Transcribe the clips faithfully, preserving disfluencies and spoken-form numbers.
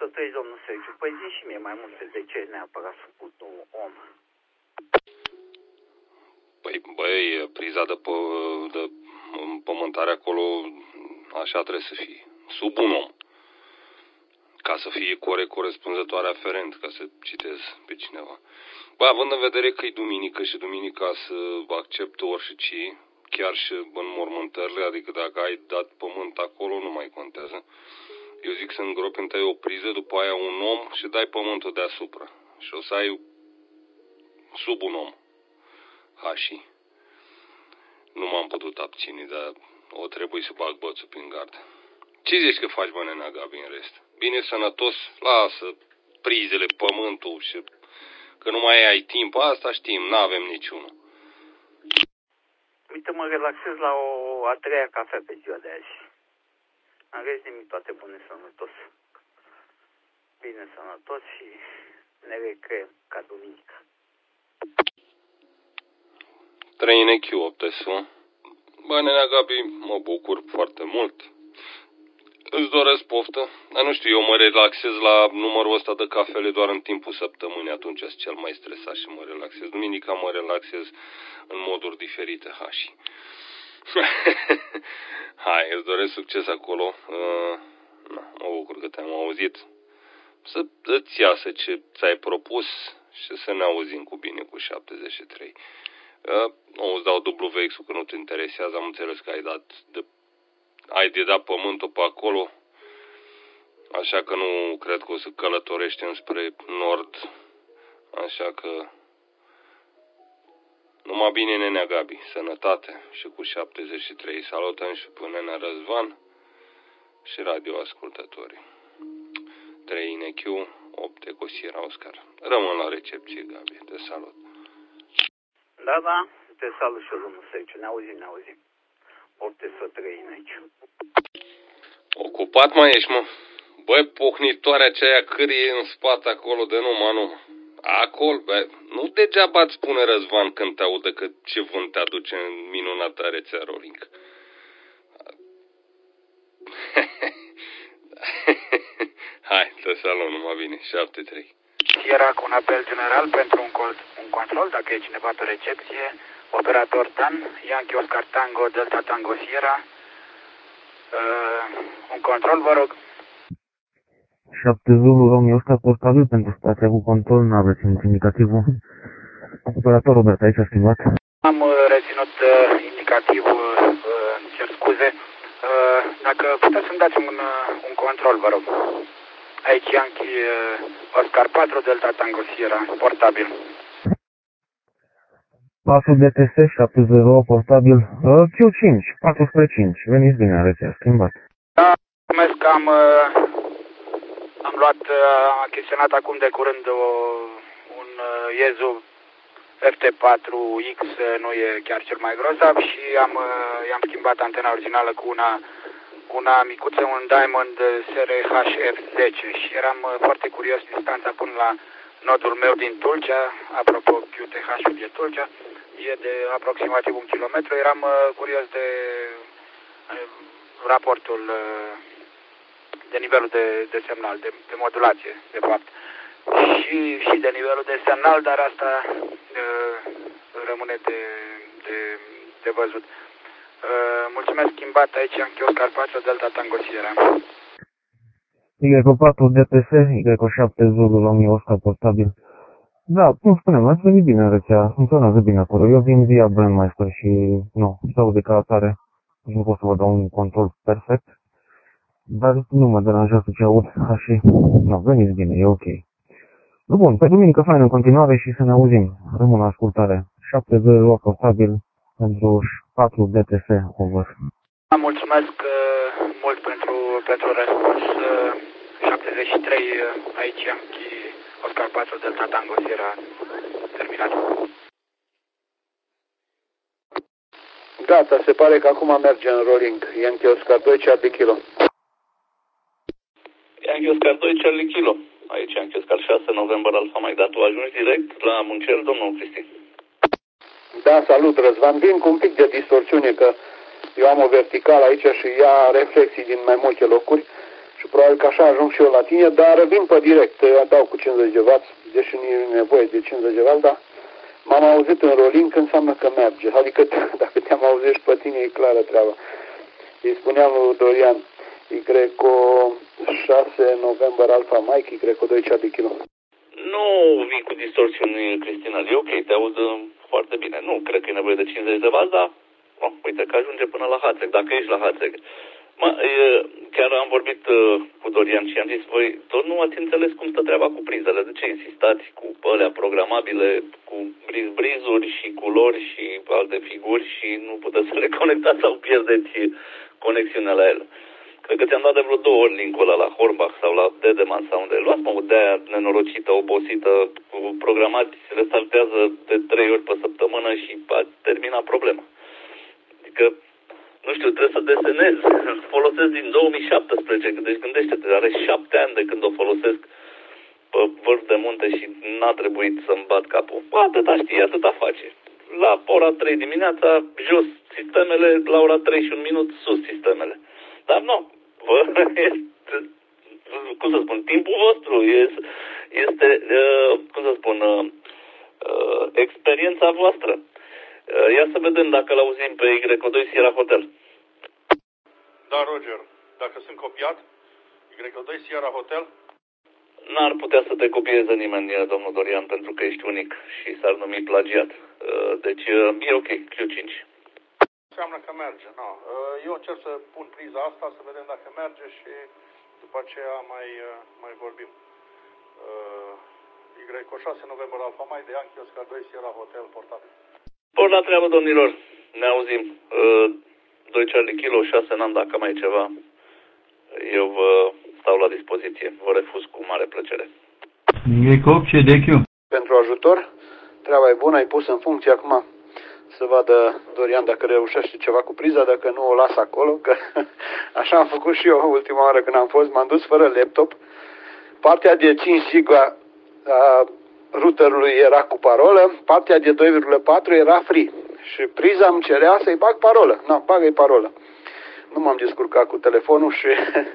să trăiți, domnul Sergiu. Păi zi și mie mai multe de ce neapărat suputul om. Păi, băi, priza de, pă, de pământare acolo, așa trebuie să fie. Sub un om. Ca să fie corect, corespunzătoare, aferent, ca să citez pe cineva. Bă, având în vedere că e duminică și duminica să acceptă orice, chiar și în mormântările, adică dacă ai dat pământ acolo, nu mai contează. Eu zic să îngropi întâi o priză, după aia un om și dai pământul deasupra. Și o să ai sub un om. Hașii. Nu m-am putut abține, dar o trebuie să bag bățul prin gard. Ce zici că faci, bă, nenea Gabi, în rest? Bine, sănătos, lasă prizele, pământul și că nu mai ai timp. Asta știm, n-avem niciunul. Uite, mă relaxez la o a treia cafea pe ziua de azi. În rest nimic, toate bune, sănătos. Bine, sănătos și ne recreăm ca duminică. trei N Q opt S U. Bă, nenea Gabi, mă bucur foarte mult. Îți doresc poftă, dar nu știu, eu mă relaxez la numărul ăsta de cafele doar în timpul săptămânii, atunci sunt cel mai stresat și mă relaxez. Duminica mă relaxez în moduri diferite, hași. Hai, îți doresc succes acolo. Uh, na, mă bucur că te-am auzit. Să îți iasă ce ți-ai propus și să ne auzim cu bine cu șaptezeci și trei. Uh, nu îți dau W X-ul că nu te interesează, am înțeles că ai dat de ai de dat pământul pe acolo, așa că nu cred că o să călătorești înspre nord, așa că numai bine, nenea Gabi, sănătate și cu șaptezeci și trei. Salutăm și pe nenea Răzvan și radioascultătorii. trei N Q opt Ecosiera Oscar. Rămân la recepție, Gabi, te salut. Da, da, te salut și eu, domnul Sergiu, ne auzim, ne auzim. opt S trei N Q. Ocupat mai ești, mă? Băi, pocnitoarea aceea cârie în spate acolo de numai nu. Acolo, bă, nu degeaba îți spune Răzvan când te audă că ce vânt te aduce în minunata rețea Rolling. Hai, te salut, numai bine, șapte trei. Era cu un apel general pentru un, col, un control, dacă e cineva pe recepție. Operator Dan, Yankee Oscar Tango, Delta Tango Sierra. Uh, un control, vă rog. șapte Zulu Romeo Oscar postabil pentru stația cu control, n-aveți indicativul. Operator Robert, aici a schimbat. Am uh, reținut uh, indicativul, uh, cer scuze. Uh, dacă puteți să-mi dați un, uh, un control, vă rog. Aici Yankee uh, Oscar patru, Delta Tango Sierra, portabil. patru D T S șapte zero portabil uh, Q cinci, patru spre cinci. Veniți bine, rețea, schimbat. Da, mulțumesc că am, uh, am luat, uh, am achiziționat acum de curând o, un uh, Iezu F T patru X, uh, nu e chiar cel mai grozav și am, uh, i-am schimbat antena originală cu una, cu una micuță, un Diamond serie H F zece și eram uh, foarte curios distanța până la nodul meu din Tulcea, apropo Q T H-ul de Tulcea, e de aproximativ un kilometru, eram uh, curios de uh, raportul uh, de nivelul de, de semnal, de, de modulație, de fapt, și, și de nivelul de semnal, dar asta uh, rămâne de, de, de văzut. Uh, mulțumesc, schimbat aici în Oscar patru, Delta Tango Sierra. Y patru D T S, Y șapte Zulu Romeo Oscar portabil. Da, cum spuneam, ați venit bine în rețea, funcționează bine acolo. Eu vin via Brandmeister și nu, se aude ca atare. Nu pot să vă dau un control perfect. Dar nu mă deranjează ce aud, așa, nu, veniți bine, e ok. Bun, pe duminică fain în continuare și să ne auzim. Rămân la ascultare. șapte zero portabil pentru patru D T S, over. Mulțumesc uh, mult pentru, pentru răspuns. Uh, șaptezeci și trei uh, aici, Yankee Oscar patru, Delta Tango Sierra, terminat. Gata, se pare că acum merge în rolling. Yankee Oscar doi, Charlie Kilo. Yankee Oscar doi, Charlie Kilo. Aici Yankee Oscar șase, November Alpha Mike. Tu ajungi direct la Muncel, domnul Cristi. Da, salut, Răzvan. Vin cu un pic de distorsiune, că eu am o verticală aici și ia reflexii din mai multe locuri și probabil că așa ajung și eu la tine, dar vin pe direct, dau cu cincizeci de watt, deși nu e nevoie de cincizeci de watt, dar m-am auzit în rolling, că înseamnă că merge. Adică dacă te-am auzit și pe tine, e clară treaba. Îi spuneam lui Dorian, Y șase November Alpha Mike, Y doi Charlie Kilo. Nu vii cu distorsiuni, Cristina, e ok, te aud foarte bine. Nu, cred că e nevoie de cincizeci de watt, dar oh, uite că ajunge până la Hațeg, dacă ești la Hațeg. Mă, e, chiar am vorbit uh, cu Dorian și am zis, voi tot nu ați înțeles cum stă treaba cu prizele, de ce insistați cu alea programabile, cu briz-brizuri și culori și alte figuri și nu puteți să le conectați sau pierdeți conexiunea la ele. Cred că ți-am dat de vreo două ori link-ul ăla la Hornbach sau la Dedeman sau unde. Luați-mă de aia nenorocită, obosită, programați, restartează de trei ori pe săptămână și ați terminat problema. Adică, nu știu, trebuie să desenez. Folosesc din două mii șaptesprezece, deci gândește-te, are șapte ani de când o folosesc pe vârf de munte și n-a trebuit să-mi bat capul. Atâta știe, atâta face. La ora trei dimineața, jos sistemele, la ora treizeci și unu minut, sus sistemele. Dar nu, vă, este, cum să spun, timpul vostru este, este uh, cum să spun, uh, uh, experiența voastră. Uh, ia să vedem dacă l-auzim pe Y doi Sierra Hotel. Da, Roger, dacă sunt copiat, Y doi Sierra Hotel? N-ar putea să te copieze nimeni, domnul Dorian, pentru că ești unic și s-ar numi plagiat. Uh, deci uh, e ok, Q cinci. Înseamnă că merge, nu. Eu încerc să pun priza asta, să vedem dacă merge și după aceea mai, mai vorbim. Y șase November Alpha Mike de Yankee Oscar doi Sierra Hotel portabil. Por la treabă, domnilor, ne auzim. doi Charlie Kilo, șase n-am, dacă mai e ceva, eu vă stau la dispoziție. Vă refuz cu mare plăcere. E cop și D Q. Pentru ajutor, treaba e bună, ai pus în funcție acum. Să vadă Dorian dacă reușește ceva cu priza, dacă nu o las acolo, că așa am făcut și eu ultima oară când am fost, m-am dus fără laptop. Partea de cinci giga a routerului era cu parolă, partea de doi virgulă patru era free și priza îmi cerea să-i bag parolă. Nu, bagă-i parolă. Nu m-am descurcat cu telefonul și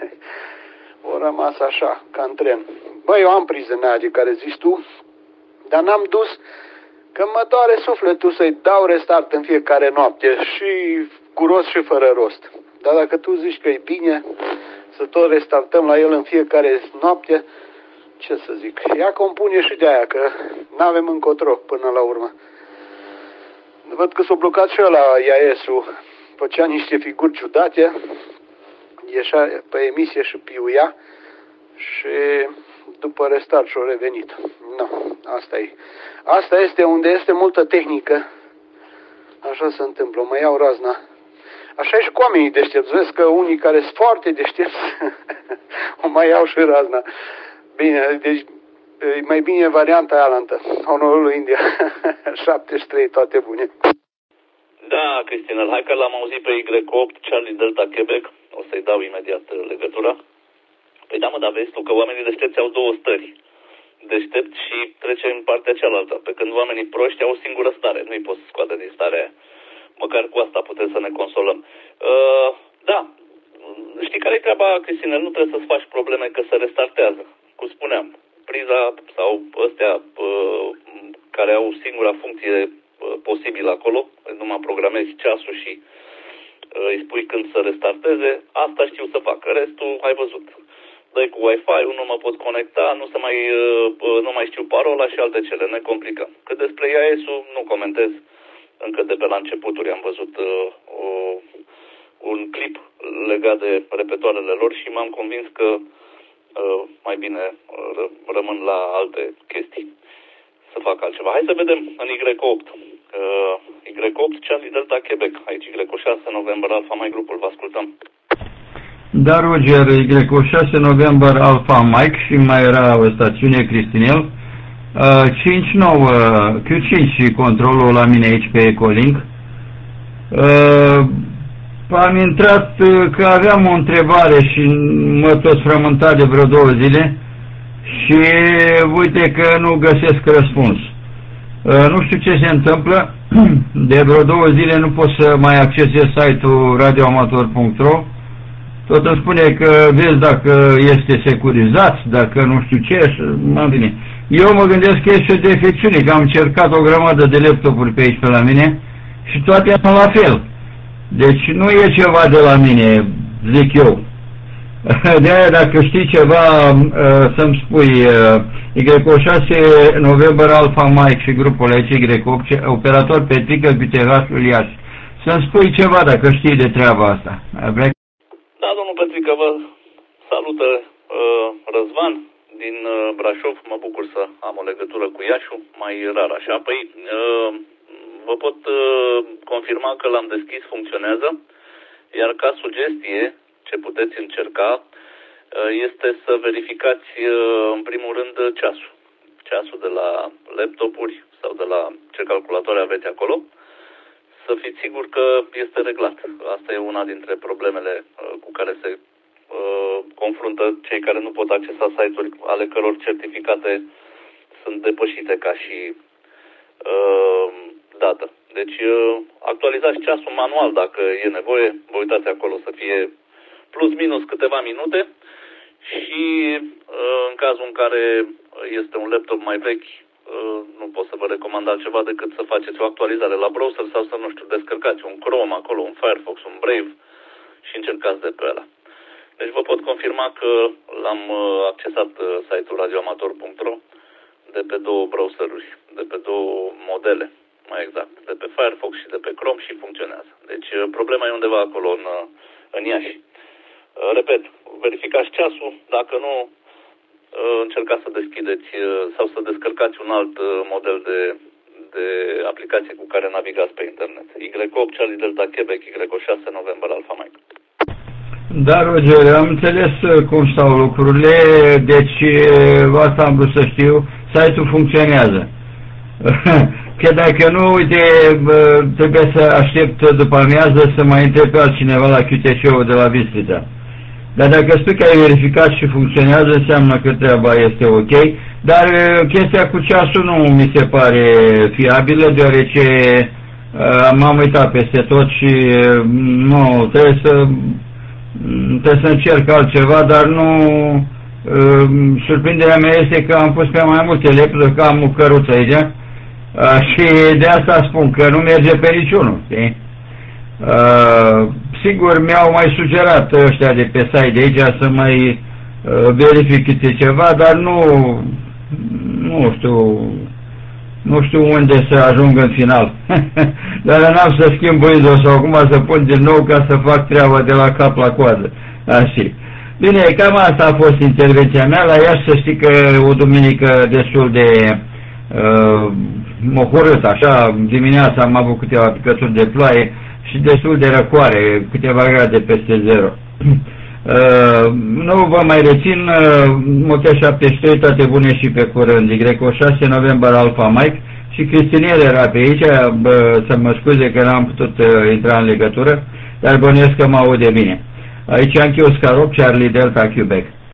o rămas așa, ca în tren. Băi, eu am prize mea de care zici tu, dar n-am dus. Că mă doare sufletul să-i dau restart în fiecare noapte și cu rost și fără rost. Dar dacă tu zici că e bine să tot restartăm la el în fiecare noapte, ce să zic, ea compune și de aia, că n-avem încotro până la urmă. Văd că s-a blocat și ăla I A S-ul, făcea niște figuri ciudate, ieșea pe emisie și piuia și după restart și-a revenit. Nu, asta e. Asta este unde este multă tehnică. Așa se întâmplă, mă iau razna. Așa e și cu oamenii deștepți. Vezi că unii care sunt foarte deștepți o mai iau și razna. Bine, deci e mai bine varianta aia alantă. Onorul lui India. șaptezeci și trei, toate bune. Da, Cristina, hai că l-am auzit pe Y opt, Charlie Delta Quebec. O să-i dau imediat legătura. Păi da, mă, dar vezi tu că oamenii deștepți au două stări. Deștept și trece în partea cealaltă. Pe când oamenii proști au o singură stare. Nu-i poți scoate din starea aia. Măcar cu asta putem să ne consolăm. Uh, da. Știi care e treaba, Cristina? Nu trebuie să-ți faci probleme că se restartează. Cum spuneam, priza sau ăstea uh, care au singura funcție uh, posibilă acolo, numai programezi ceasul și uh, îi spui când să restarteze, asta știu să fac. Restul ai văzut. Dă-i cu Wi-Fi, nu mă pot conecta, nu, se mai, nu mai știu parola și alte cele, ne complicăm. Cât despre I A S-ul, nu comentez, încă de pe la începuturi am văzut uh, o, un clip legat de repetoarele lor și m-am convins că uh, mai bine uh, rămân la alte chestii, să fac altceva. Hai să vedem în Y opt. Uh, Y opt, Charlie Delta Quebec, aici Y șase November Alpha, mai grupul, vă ascultăm. Da, Roger, Y șase November Alpha Mike și mai era o stațiune Cristinel. Uh, cinci nouă Q cinci controlul la mine aici pe Ecolink. Uh, am intrat că aveam o întrebare și mă tot frământa de vreo două zile și uite că nu găsesc răspuns. Uh, nu știu ce se întâmplă, de vreo două zile nu pot să mai accesez site-ul radioamator punct ro. tot îmi spune că vezi dacă este securizat, dacă nu știu ce, și, mă bine. Eu mă gândesc că este o defecțiune, că am încercat o grămadă de laptopuri pe aici pe la mine și toate sunt la fel. Deci nu e ceva de la mine, zic eu. De-aia dacă știi ceva, să-mi spui, Y șase November Alpha Mike și grupul aici Y opt, operator Petrică Vitehașul Iași. Să-mi spui ceva dacă știi de treaba asta. Vrei? Da, domnul Petrică, vă salută uh, Răzvan din uh, Brașov. Mă bucur să am o legătură cu Iașiul, mai rar așa. Păi, uh, vă pot uh, confirma că l-am deschis, funcționează, iar ca sugestie, ce puteți încerca, uh, este să verificați, uh, în primul rând, ceasul. Ceasul de la laptopuri sau de la ce calculatoare aveți acolo, să fiți sigur că este reglat. Asta e una dintre problemele uh, cu care se uh, confruntă cei care nu pot accesa site-uri ale căror certificate sunt depășite ca și uh, dată. Deci uh, actualizați ceasul manual dacă e nevoie, vă uitați acolo să fie plus minus câteva minute și uh, în cazul în care este un laptop mai vechi, nu pot să vă recomand altceva decât să faceți o actualizare la browser sau să, nu știu, descărcați un Chrome acolo, un Firefox, un Brave și încercați de pe ăla. Deci vă pot confirma că l-am accesat site-ul radioamator punct ro de pe două browseruri, de pe două modele, mai exact, de pe Firefox și de pe Chrome și funcționează. Deci problema e undeva acolo în, în Iași. Repet, verificați ceasul, dacă nu, încercați să deschideți sau să descărcați un alt model de, de aplicație cu care navigați pe internet. Y opt, Charlie Delta Quebec, Y șase November Alpha Mike. Da, Roger, am înțeles cum stau lucrurile, deci asta am vrut să știu, site-ul funcționează. Că dacă nu, uite, trebuie să aștept după amiază să mai întreb pe altcineva la Q T C-ul de la Bistrița. Dar dacă spui că ai verificat și funcționează, înseamnă că treaba este ok. Dar chestia cu ceasul nu mi se pare fiabilă, deoarece uh, m-am uitat peste tot și uh, nu, trebuie să, trebuie să încerc altceva, dar nu... Uh, surprinderea mea este că am pus pe mai multe laptopuri, că am o căruță aici uh, și de asta spun că nu merge pe niciunul, știi? Uh, sigur mi-au mai sugerat ăștia de pe site de aici să mai uh, verific câte ceva, dar nu nu știu nu știu unde să ajung în final. Dar n-am să schimb Windows sau acum să pun din nou ca să fac treaba de la cap la coadă. Așa. Bine, cam asta a fost intervenția mea. La Iași să știi că o duminică destul de uh, mohorât, așa, dimineața am avut câteva picături de ploaie și destul de răcoare, câteva grade peste zero. Uh, nu vă mai rețin, uh, Motea șaptezeci și trei, toate bune și pe curând, Y șase November Alpha Mike, și Cristinel era pe aici, bă, să mă scuze că n-am putut uh, intra în legătură, dar bănuiesc că mă aude bine. Aici Anchiu Scarop, Charlie Delta Quebec.